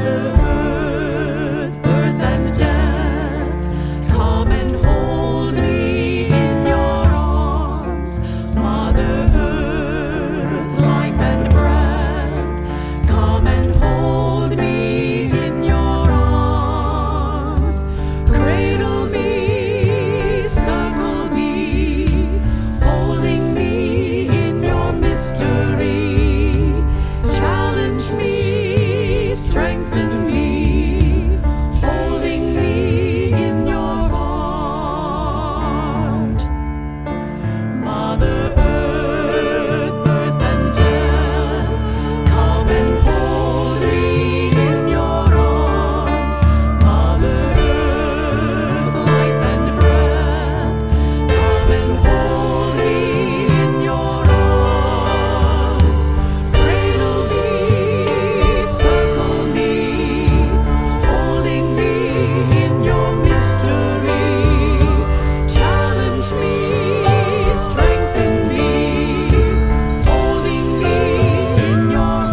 Mother Earth, birth and death, come and hold me in your arms. Mother Earth, life and breath, come and hold me in your arms. Cradle me, circle me, holding me in your mystery. Challenge me, strengthen me, holding me in your heart. Mother Earth, birth and death, come and hold me in your arms. Mother Earth, life and breath, come and hold me in your arms. Cradle me, circle me, holding me in your mystery. Challenge me, strengthen me, holding me in your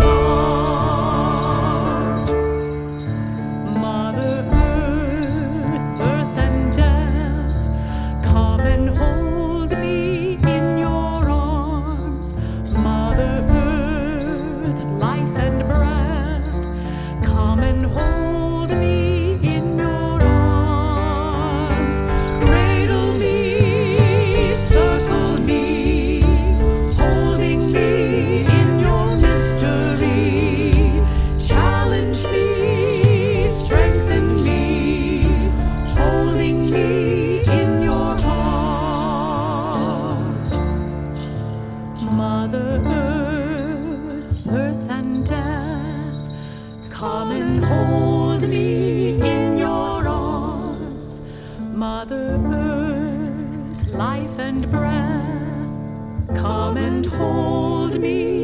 heart. Mother Earth, birth and death, come and hold me in your arms. Mother Earth, life and breath, come and hold me in your arms. Cradle me, circle me, holding me in your mystery. Challenge me, strengthen me, holding me in your heart. Mother Earth and death, come and hold me in your arms. Mother Earth, life and breath, come and hold me